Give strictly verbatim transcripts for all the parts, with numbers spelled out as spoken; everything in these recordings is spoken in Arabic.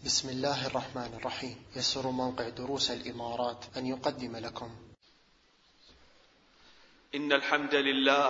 بسم الله الرحمن الرحيم. يسر موقع دروس الإمارات أن يقدم لكم إن الحمد لله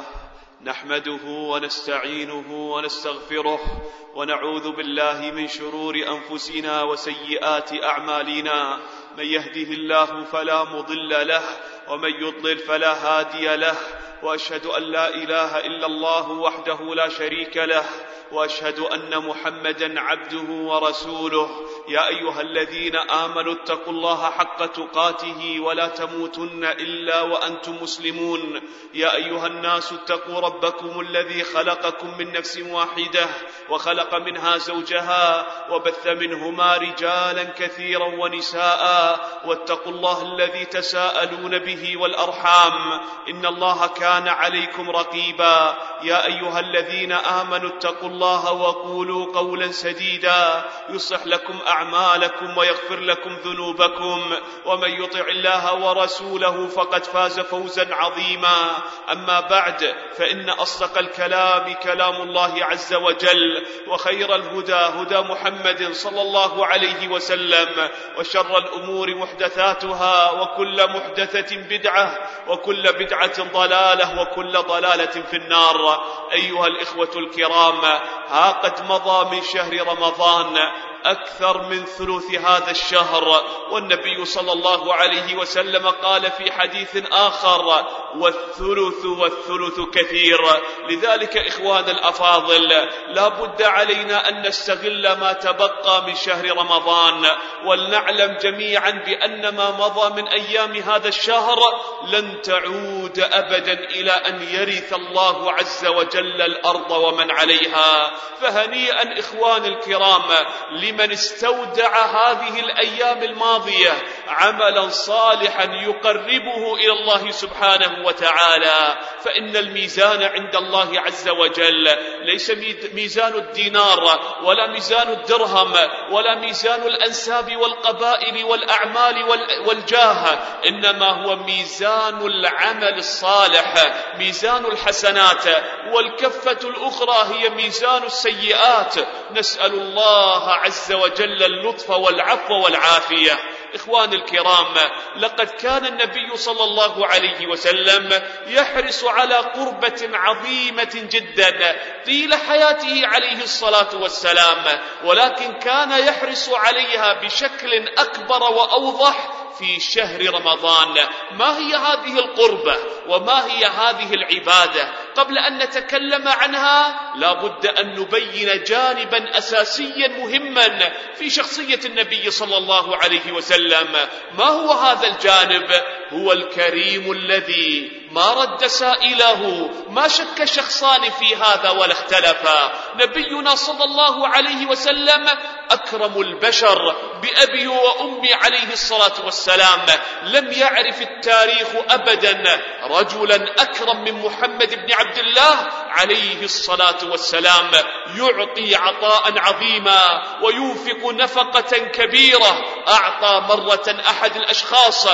نحمده ونستعينه ونستغفره ونعوذ بالله من شرور أنفسنا وسيئات أعمالنا. من يهده الله فلا مضل له ومن يضلل فلا هادي له، وأشهد أن لا إله إلا الله وحده لا شريك له، وأشهد أن محمدا عبده ورسوله. يا أيها الذين آمنوا اتقوا الله حق تقاته ولا تموتن إلا وأنتم مسلمون. يا أيها الناس اتقوا ربكم الذي خلقكم من نفس واحدة وخلق منها زوجها وبث منهما رجالا كثيرا ونساء، واتقوا الله الذي تساءلون به والأرحام إن الله كان عليكم رقيبا. يا أيها الذين آمنوا اتقوا الله وقولوا قولا سديدا يصلح لكم أعمالكم ويغفر لكم ذنوبكم، ومن يطع الله ورسوله فقد فاز فوزا عظيما. أما بعد، فإن أصدق الكلام كلام الله عز وجل، وخير الهدى هدى محمد صلى الله عليه وسلم، وشر الأمور محدثاتها، وكل محدثة بدعة، وكل بدعة ضلالة، وكل ضلالة في النار. أيها الإخوة الكرام، ها قد مضى من شهر رمضان أكثر من ثلث هذا الشهر، والنبي صلى الله عليه وسلم قال في حديث آخر: والثلث والثلث كثير. لذلك إخوان الأفاضل، لا بد علينا أن نستغل ما تبقى من شهر رمضان، ولنعلم جميعا بأن ما مضى من أيام هذا الشهر لن تعود أبدا إلى أن يرث الله عز وجل الأرض ومن عليها. فهنيئا إخوان الكرام لمن استودع هذه الأيام الماضية عملا صالحا يقربه إلى الله سبحانه وتعالى، فإن الميزان عند الله عز وجل ليس ميزان الدينار ولا ميزان الدرهم ولا ميزان الأنساب والقبائل والأعمال والجاه، إنما هو ميزان العمل الصالح، ميزان الحسنات، والكفة الأخرى هي ميزان السيئات. نسأل الله عز وجل اللطف والعفو والعافية. إخوان الكرام، لقد كان النبي صلى الله عليه وسلم يحرص على قربة عظيمة جدا طيل حياته عليه الصلاة والسلام، ولكن كان يحرص عليها بشكل أكبر وأوضح في شهر رمضان. ما هي هذه القربة وما هي هذه العبادة؟ قبل أن نتكلم عنها لا بد أن نبين جانبا أساسيا مهما في شخصية النبي صلى الله عليه وسلم. ما هو هذا الجانب؟ هو الكريم الذي ما رد سائله، ما شك شخصان في هذا ولا اختلفا. نبينا صلى الله عليه وسلم أكرم البشر بأبي وأمي عليه الصلاة والسلام. لم يعرف التاريخ أبدا رجلا أكرم من محمد بن عبد الله عليه الصلاة والسلام، يعطي عطاء عظيما وينفق نفقة كبيرة. أعطى مرة أحد الأشخاص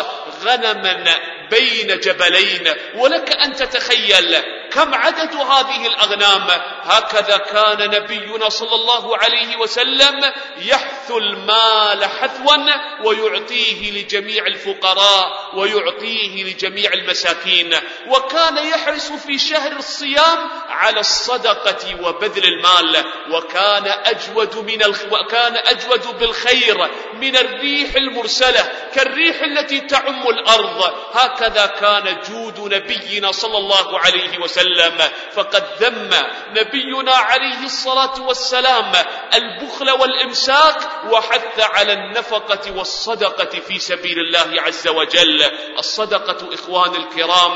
غنما بين جبلين، ولك أن تتخيل كم عدد هذه الأغنام. هكذا كان نبينا صلى الله عليه وسلم يحث المال حثوا ويعطيه لجميع الفقراء ويعطيه لجميع المساكين. وكان يحرص في شهر الصيام على الصدقة وبذل المال، وكان أجود من الخ... وكان أجود بالخير من الريح المرسلة، كالريح التي تعم الأرض. هكذا كان جود نبينا صلى الله عليه وسلم. فقد ذم نبينا عليه الصلاة والسلام البخل والإمساك، وحث على النفقة والصدقة في سبيل الله عز وجل. الصدقة إخوان الكرام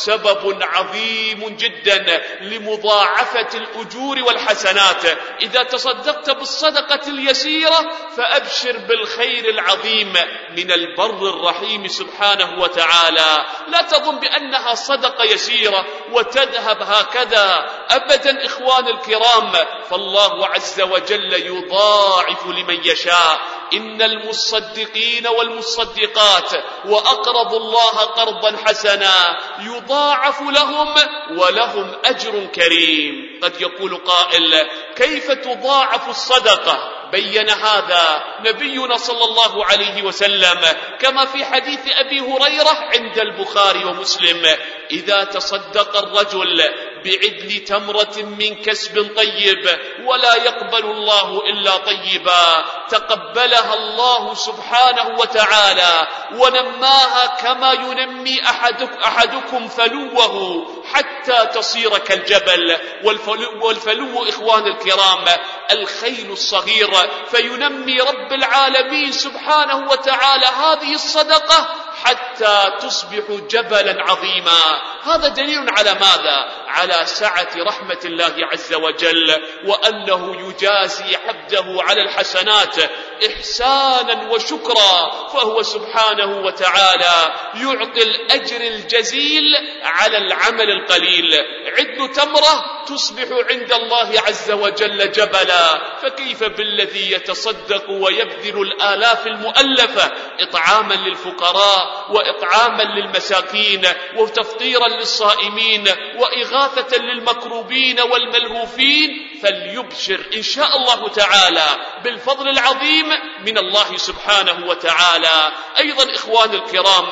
سبب عظيم جدا لمضاعفة الأجور والحسنات. إذا تصدقت بالصدقة اليسيرة فأبشر بالخير العظيم من البر الرحيم سبحانه وتعالى. لا تظن بأنها صدقة يسيرة وتذهب هكذا أبدا إخوان الكرام، فالله عز وجل يضاعف لمن يشاء. إن المصدقين والمصدقات وأقرضوا الله قرضا حسنا يضاعف لهم ولهم أجر كريم. قد يقول قائل: كيف تضاعف الصدقة؟ بين هذا نبينا صلى الله عليه وسلم كما في حديث أبي هريرة عند البخاري ومسلم: إذا تصدق الرجل بعدل تمرة من كسب طيب ولا يقبل الله إلا طيبا تقبلها الله سبحانه وتعالى ونماها كما ينمي أحدك أحدكم فلوه حتى تصير كالجبل. والفلو, والفلو إخوان الكرام الخيل الصغير، فينمي رب العالمين سبحانه وتعالى هذه الصدقة حتى تصبح جبلا عظيما. هذا دليل على ماذا؟ على سعة رحمة الله عز وجل، وأنه يجازي عبده على الحسنات إحسانا وشكرا، فهو سبحانه وتعالى يعطي الأجر الجزيل على العمل القليل. عدل تمرة تصبح عند الله عز وجل جبلا، فكيف بالذي يتصدق ويبذل الآلاف المؤلفة إطعاما للفقراء وإطعاما للمساكين وتفطيرا للصائمين وإغاثة للمكروبين والملهوفين؟ فليبشر إن شاء الله تعالى بالفضل العظيم من الله سبحانه وتعالى. أيضا إخوان الكرام،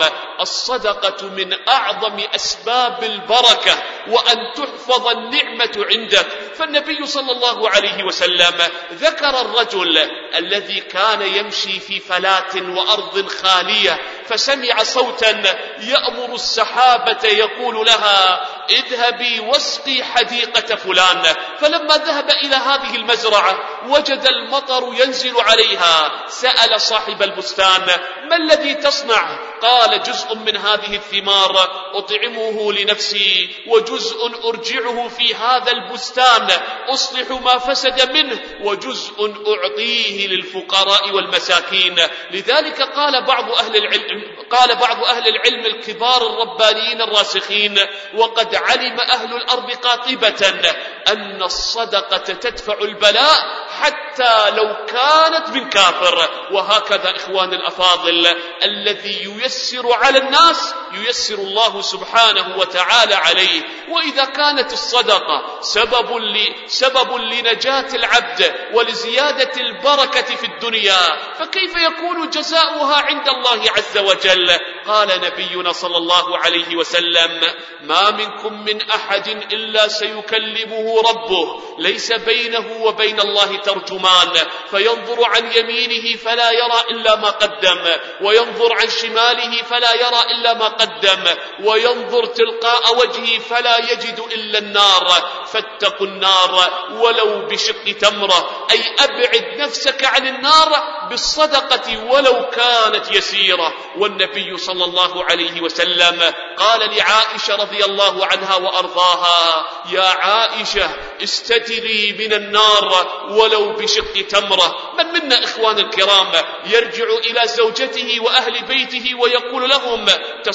الصدقة من أعظم أسباب البركة وأن تحفظ النعمة عندك. فالنبي صلى الله عليه وسلم ذكر الرجل الذي كان يمشي في فلاة وأرض خالية، فسمع صوتا يأمر السحابة يقول لها: اذهبي واسقي حديقة فلان. فلما ذهب إلى هذه المزرعة وجد المطر ينزل عليها، سأل صاحب البستان: ما الذي تصنع؟ قال: جزء من هذه الثمار أطعمه لنفسي، وجزء أرجعه في هذا البستان أصلح ما فسد منه، وجزء أعطيه للفقراء والمساكين. لذلك قال بعض أهل العلم قال بعض أهل العلم الكبار الربانيين الراسخين: وقد علم أهل الأرض قاطبة أن الصدقة تدفع البلاء حتى لو كانت من كافر. وهكذا إخوان الأفاضل، الذي ييسر على الناس ييسر الله سبحانه وتعالى عليه. وإذا كانت الصدقة سبب, سبب لنجاة العبد ولزيادة البركة في الدنيا، فكيف يكون جزاؤها عند الله عز وجل؟ قال نبينا صلى الله عليه وسلم: ما منكم من أحد إلا سيكلمه ربه ليس بينه وبين الله ترجمان، فينظر عن يمينه فلا يرى إلا ما قدم، وينظر عن شماله فلا يرى إلا ما قدم، وينظر تلقاء وجهه فلا يجد إلا النار. فاتقوا النار ولو بشق تمرة، أي أبعد نفسك عن النار بالصدقة ولو كانت يسيرة. والنبي صلى الله عليه وسلم قال لعائشة رضي الله عنها وأرضاها: يا عائشة استتري من النار ولو بشق تمرة. من منا إخوان الكرام يرجع إلى زوجته وأهل بيته ويقول لهم: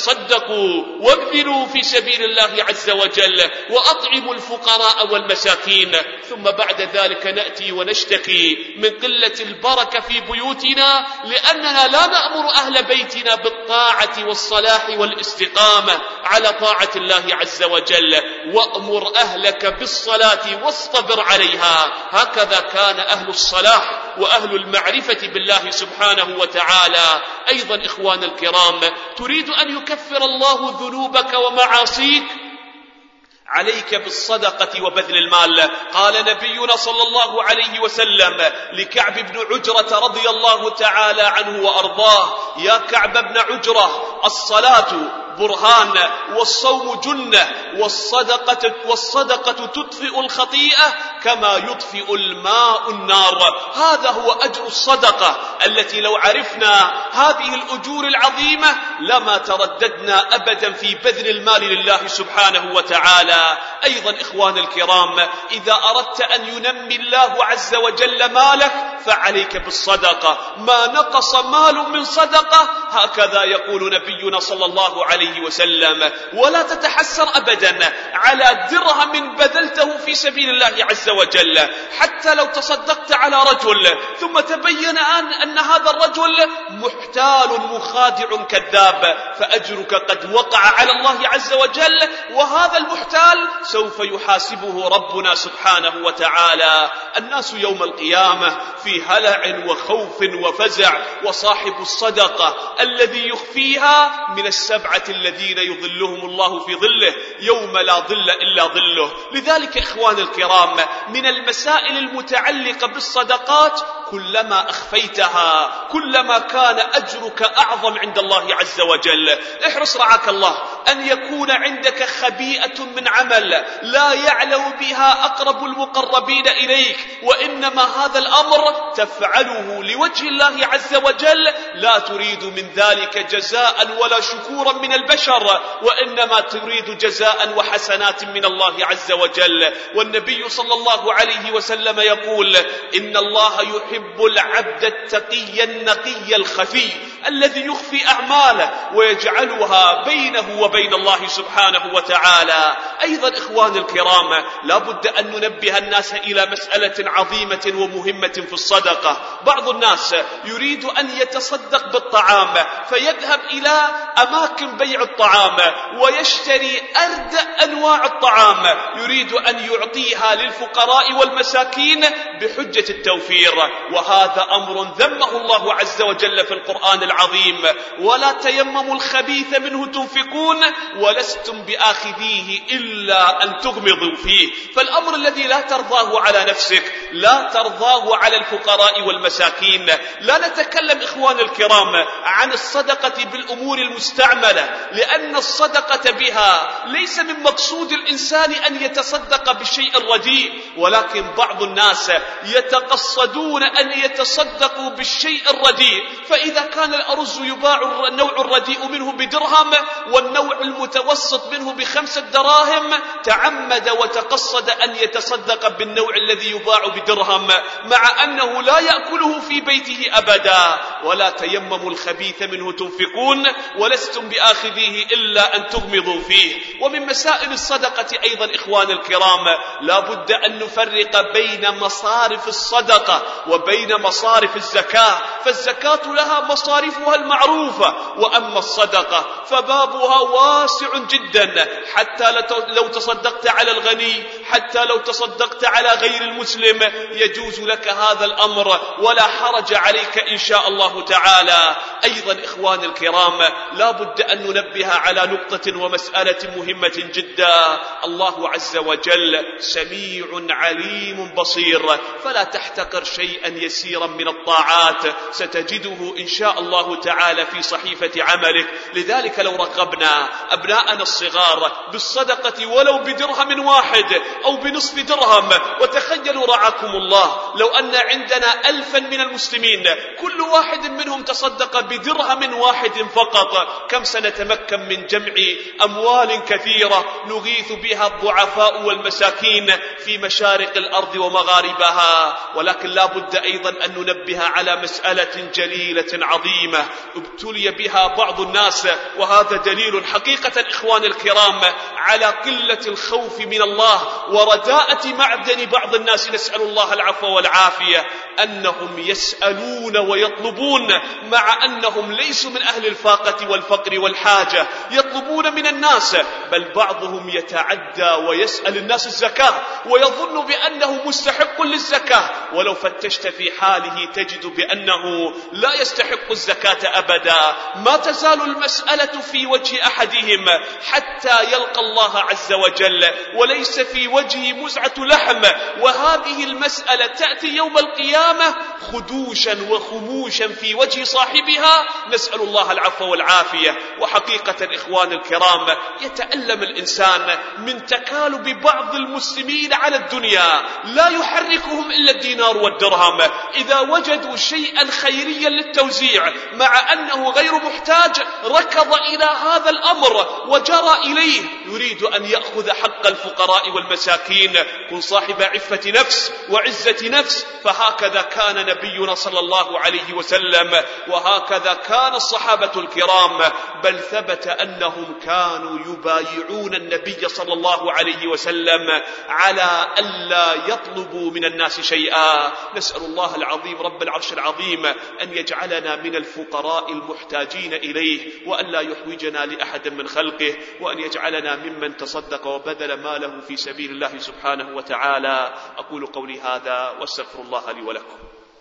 تصدقوا وابذلوا في سبيل الله عز وجل وأطعموا الفقراء والمساكين، ثم بعد ذلك نأتي ونشتكي من قلة البركة في بيوتنا لأننا لا نأمر أهل بيتنا بالطاعة والصلاح والاستقامة على طاعة الله عز وجل. وأمر أهلك بالصلاة واصطبر عليها. هكذا كان أهل الصلاح وأهل المعرفة بالله سبحانه وتعالى. أيضا إخوان الكرام، تريد أن يكفر الله ذنوبك ومعاصيك؟ عليك بالصدقة وبذل المال. قال نبينا صلى الله عليه وسلم لكعب بن عجرة رضي الله تعالى عنه وأرضاه: يا كعب بن عجرة، الصلاة برهان، والصوم جنة، والصدقة, والصدقة تطفئ الخطيئة كما يطفئ الماء النار. هذا هو أجر الصدقة التي لو عرفنا هذه الأجور العظيمة لما ترددنا أبدا في بذل المال لله سبحانه وتعالى. أيضا إخوان الكرام، إذا أردت أن ينمي الله عز وجل مالك فعليك بالصدقة. ما نقص مال من صدقة، هكذا يقول نبينا صلى الله عليه وسلم. ولا تتحسر أبدا على درهم بذلته في سبيل الله عز وجل. حتى لو تصدقت على رجل ثم تبين أن هذا الرجل محتال مخادع كذاب، فأجرك قد وقع على الله عز وجل، وهذا المحتال سوف يحاسبه ربنا سبحانه وتعالى. الناس يوم القيامة في هلع وخوف وفزع، وصاحب الصدقة الذي يخفيها من السبعة الذين يظلهم الله في ظله يوم لا ظل إلا ظله. لذلك إخوان الكرام، من المسائل المتعلقة بالصدقات كلما أخفيتها كلما كان أجرك أعظم عند الله عز وجل. احرص رعاك الله أن يكون عندك خبيئة من عمل لا يعلم بها أقرب المقربين إليك، وإنما هذا الأمر تفعله لوجه الله عز وجل، لا تريد من ذلك جزاء ولا شكورا من البشر، وإنما تريد جزاء وحسنات من الله عز وجل. والنبي صلى الله عليه وسلم يقول: إن الله يحب العبد التقي النقي الخفي الذي يخفي أعماله ويجعلها بينه وبين الله سبحانه وتعالى. أيضا إخوان الكرام، لا بد أن ننبه الناس إلى مسألة عظيمة ومهمة في الصدقة. بعض الناس يريد أن يتصدق بالطعام فيذهب إلى أماكن بيع الطعام ويشتري أردأ أنواع الطعام، يريد أن يعطيها للفقراء والمساكين بحجة التوفير، وهذا أمر ذمه الله عز وجل في القرآن العظيم: ولا تيمموا الخبيث منه تنفقون ولستم بآخذيه إلا أن تغمضوا فيه. فالأمر الذي لا ترضاه على نفسك لا ترضاه على الفقراء والمساكين. لا نتكلم إخوان الكرام عن الصدقة بالأمور المستعملة، لأن الصدقة بها ليس من مقصود الإنسان أن يتصدق بالشيء الرديء، ولكن بعض الناس يتقصدون أن يتصدقوا بالشيء الرديء. فإذا كان الأرز يباع النوع الرديء منه بدرهم والنوع المتوسط منه بخمسة دراهم، تعمد وتقصد أن يتصدق بالنوع الذي يباع بدرهم، مع أنه لا يأكله في بيته أبدا. ولا تيمموا الخبيث منه تنفقون ولستم بآخذيه إلا أن تغمضوا فيه. ومن مسائل الصدقة أيضا إخوان الكرام، لا بد أن نفرق بين مصارف الصدقة وبين مصارف الزكاة، فالزكاة لها مصارفها المعروفة، وأما الصدقة فبابها واسع جدا. حتى لو تصدقت على الغني، حتى لو تصدقت على غير المسلم، يجوز لك هذا الأمر ولا حرج عليك إن شاء الله تعالى. أيضا إخوان الكرام، لا بد أن ننبه على نقطة ومسألة مهمة جدا: الله عز وجل سميع عليم بصير، فلا تحتقر شيئا يسيرا من الطاعات، ستجده إن شاء الله تعالى في صحيفة عملك. لذلك لو رغبنا أبناءنا الصغار بالصدقة ولو بدرهم واحد أو بنصف درهم، وتخيلوا رعاكم الله لو أن عندنا ألفا من المسلمين كل واحد منهم تصدق بدرهم واحد فقط، كم سنتمكن من جمع أموال كثيرة نغيث بها الضعفاء والمساكين في مشارق الأرض ومغاربها. ولكن لا بد أيضا أن ننبه على مسألة جليلة عظيمة ابتلي بها بعض الناس، وهذا دليل حقيقة إخوان الكرام على قلة الخوف من الله ورداءة معدن بعض الناس، نسأل الله العفو والعافية، أنهم يسألون ويطلبون مع أنهم ليسوا من أهل الفاقة والفقر والحاجة، يطلبون من الناس، بل بعضهم يتعدى ويسأل الناس الزكاة ويظن بأنه مستحق للزكاة، ولو فتشت في حاله تجد بأنه لا يستحق الزكاة أبدا. ما تزال المسألة في وجه أحدهم حتى يلقى الله عز وجل وليس في وجهه مزعة لحم، وهذه المسألة تأتي يوم القيامة خدوشا وخموشا في وجه صاحبها، نسأل الله العفو والعافية. وحقيقة إخوان الكرام، يتألم الإنسان من تكالب بعض المسلمين على الدنيا، لا يحركهم إلا الدينار والدرهم. إذا وجدوا شيئا خيريا للتوزيع مع أنه غير محتاج ركض إلى هذا الأمر وجرى إليه، يريد أن يأخذ حق الفقراء والمساكين. كن صاحب عفة نفس وعزة نفس، فهكذا كان نبينا صلى الله عليه وسلم وسلم. وهكذا كان الصحابة الكرام، بل ثبت أنهم كانوا يبايعون النبي صلى الله عليه وسلم على ألا يطلبوا من الناس شيئا. نسأل الله العظيم رب العرش العظيم أن يجعلنا من الفقراء المحتاجين إليه، وأن لا يحوجنا لأحد من خلقه، وأن يجعلنا ممن تصدق وبذل ماله في سبيل الله سبحانه وتعالى. أقول قولي هذا واستغفر الله لي ولكم.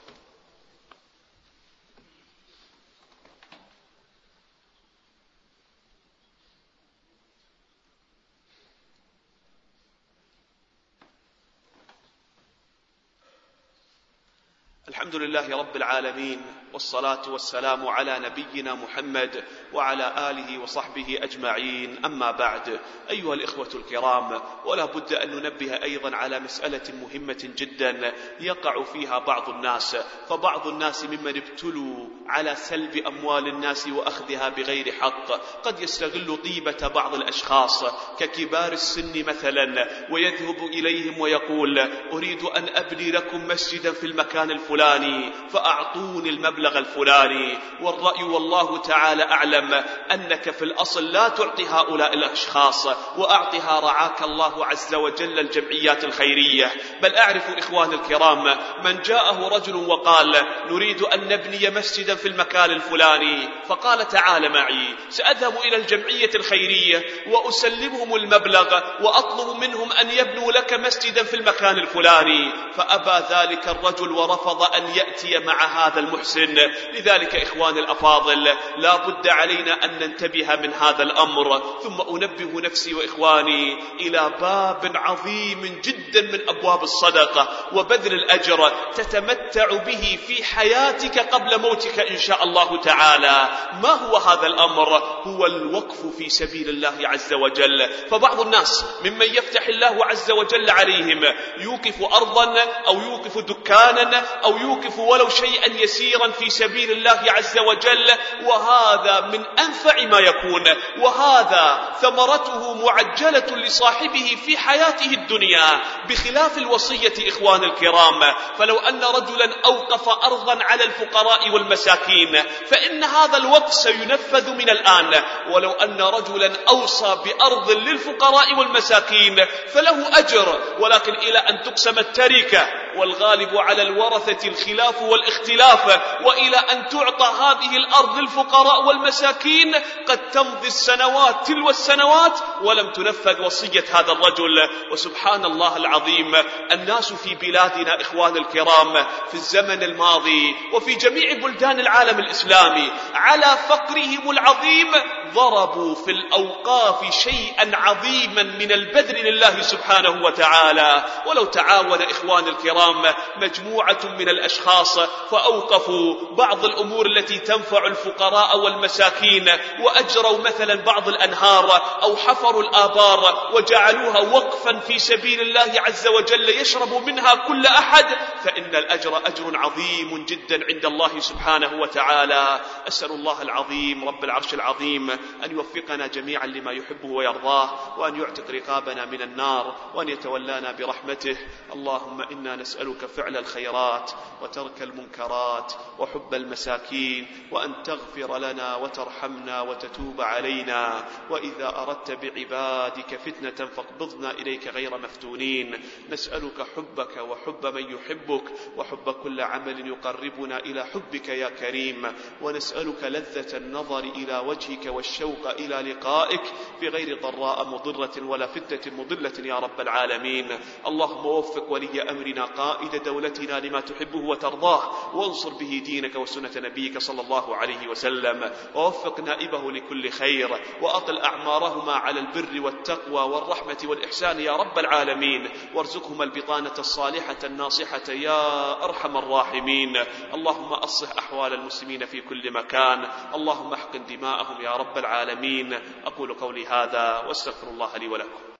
الحمد لله رب العالمين، والصلاة والسلام على نبينا محمد وعلى آله وصحبه أجمعين. أما بعد، أيها الإخوة الكرام، ولا بد أن ننبه أيضا على مسألة مهمة جدا يقع فيها بعض الناس. فبعض الناس ممن ابتلوا على سلب أموال الناس وأخذها بغير حق، قد يستغل طيبة بعض الأشخاص ككبار السن مثلا، ويذهب إليهم ويقول: أريد أن أبني لكم مسجدا في المكان الفلاني فأعطوني المبلغ الفلاني. والرأي والله تعالى أعلم أنك في الأصل لا تعطي هؤلاء الأشخاص، وأعطها رعاك الله عز وجل الجمعيات الخيرية. بل أعرف إخوان الكرام من جاءه رجل وقال: نريد أن نبني مسجدا في المكان الفلاني، فقال: تعال معي، سأذهب إلى الجمعية الخيرية وأسلمهم المبلغ وأطلب منهم أن يبنوا لك مسجدا في المكان الفلاني. فأبى ذلك الرجل ورفض أن يأتي مع هذا المحسن. لذلك إخوان الأفاضل، لا بد علينا أن ننتبه من هذا الأمر. ثم أنبه نفسي وإخواني إلى باب عظيم جدا من أبواب الصدقة وبذل الأجر تتمتع به في حياتك قبل موتك إن شاء الله تعالى. ما هو هذا الأمر؟ هو الوقف في سبيل الله عز وجل. فبعض الناس ممن يفتح الله عز وجل عليهم يوقف أرضا أو يوقف دكانا أو يوقف ولو شيئا يسيرا في سبيل الله عز وجل، وهذا من أنفع ما يكون، وهذا ثمرته معجلة لصاحبه في حياته الدنيا، بخلاف الوصية إخوان الكرام. فلو أن رجلا أوقف أرضا على الفقراء والمساكين فإن هذا الوقف سينفذ من الآن. ولو أن رجلا أوصى بأرض للفقراء والمساكين فله أجر، ولكن إلى أن تقسم التركة، والغالب على الورثة الخلاف والاختلاف، وإلى أن تعطى هذه الأرض للفقراء والمساكين قد تمضي السنوات تلو السنوات ولم تنفذ وصية هذا الرجل. وسبحان الله العظيم، الناس في بلادنا إخوان الكرام في الزمن الماضي وفي جميع بلدان العالم الإسلامي على فقرهم العظيم ضربوا في الأوقاف شيئا عظيما من البذل لله سبحانه وتعالى. ولو تعاون إخوان الكرام مجموعة من الأشخاص فأوقفوا بعض الأمور التي تنفع الفقراء والمساكين، وأجروا مثلا بعض الأنهار أو حفروا الآبار وجعلوها وقفا في سبيل الله عز وجل يشرب منها كل أحد، فإن الأجر أجر عظيم جدا عند الله سبحانه وتعالى. أسأل الله العظيم رب العرش العظيم أن يوفقنا جميعا لما يحبه ويرضاه، وأن يعتق رقابنا من النار، وأن يتولانا برحمته. اللهم إنا نسألك فعل الخيرات وترك المنكرات وحب المساكين، وأن تغفر لنا وترحمنا وتتوب علينا، وإذا أردت بعبادك فتنة فاقبضنا إليك غير مفتونين. نسألك حبك وحب من يحبك وحب كل عمل يقربنا إلى حبك يا كريم، ونسألك لذة النظر إلى وجهك والشوق إلى لقائك بغير ضراء مضرة ولا فتنة مضلة يا رب العالمين. اللهم وفق ولي أمرنا قائد دولتنا لما تحبه وترضاه، وانصر به دينك وسنة نبيك صلى الله عليه وسلم، ووفق نائبه لكل خير، وأطل أعمارهما على البر والتقوى والرحمة والإحسان يا رب العالمين، وارزقهما البطانة الصالحة الناصحة يا أرحم الراحمين. اللهم أصلح أحوال المسلمين في كل مكان، اللهم احقن دماءهم يا رب العالمين. أقول قولي هذا واستغفر الله لي ولكم.